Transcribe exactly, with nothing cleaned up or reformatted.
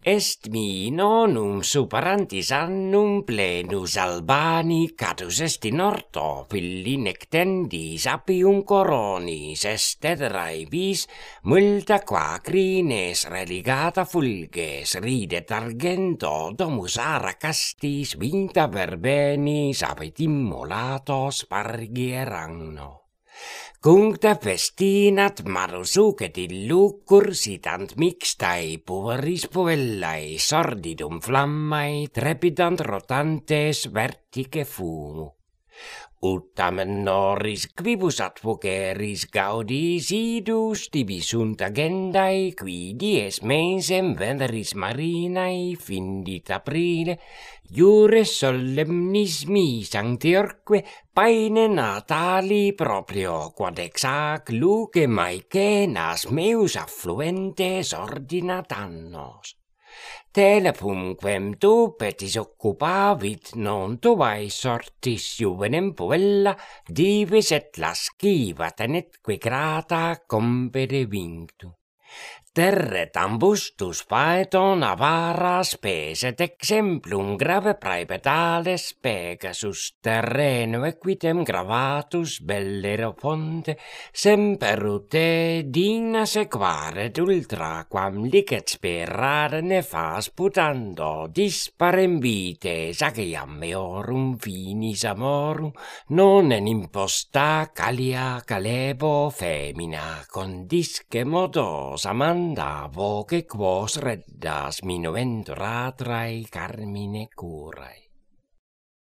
Est mi nonum superantis annum plenus Albani catus est in orto fillinectendis apium coronis est ederae vis multa qua crines religata fulges ridet argento domus ara castis vinta verbenis abit immolatos pargieranno. Cuncta festinat marusucet illucur sitant mixtae pueris puellae sordidum flammae trepidant rotantes vertice fumu. Ut tamen noris quibus advoceris gaudis idus tibi sunt agendae qui dies mensem veneris marinae findit aprile iure solemnis mi sanctiorque paene natali proprio quod ex hac luce maecenas meus affluentes ordinat annos. Telepumquem tu petis occupavit non tuae sortis juvenem puella divis et lasciva tenetque grata compere vinctu. Terret ambustus paeton avaras peset exemplum grave praepetales Pegasus terreno equitem gravatus bellero fonte semperute digna sequaret ultra quam licet sperare nefas putando disparem vites ageam meorum finis amorum non en imposta calia calebo femina condisce modos amanda voce quos reddas minuentur atrae carmine curae.